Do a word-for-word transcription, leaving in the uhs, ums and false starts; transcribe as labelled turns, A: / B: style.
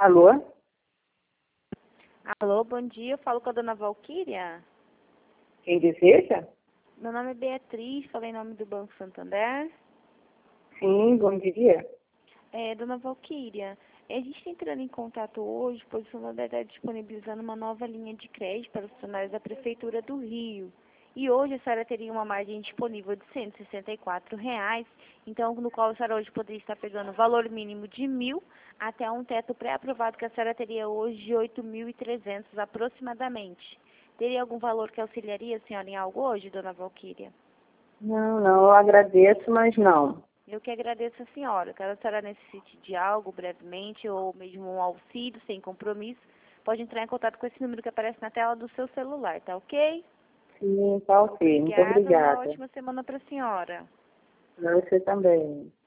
A: Alô?
B: Alô, bom dia. Eu falo com a dona Valquíria.
A: Quem deseja?
B: Meu nome é Beatriz, falei em nome do Banco Santander.
A: Sim, bom dia.
B: É, dona Valquíria, a gente está entrando em contato hoje, pois o Santander está disponibilizando uma nova linha de crédito para os funcionários da Prefeitura do Rio. E hoje a senhora teria uma margem disponível de cento e sessenta e quatro reais, então no qual a senhora hoje poderia estar pegando o valor mínimo de mil até um teto pré-aprovado que a senhora teria hoje de oito mil e trezentos aproximadamente. Teria algum valor que auxiliaria a senhora em algo hoje, dona Valquíria?
A: Não, não, eu agradeço, mas não.
B: Eu que agradeço a senhora. Caso a senhora necessite de algo brevemente ou mesmo um auxílio sem compromisso, pode entrar em contato com esse número que aparece na tela do seu celular, tá ok?
A: Sim, tá ok. Muito
B: Obrigada, uma
A: obrigada.
B: ótima semana para a senhora.
A: Pra você também.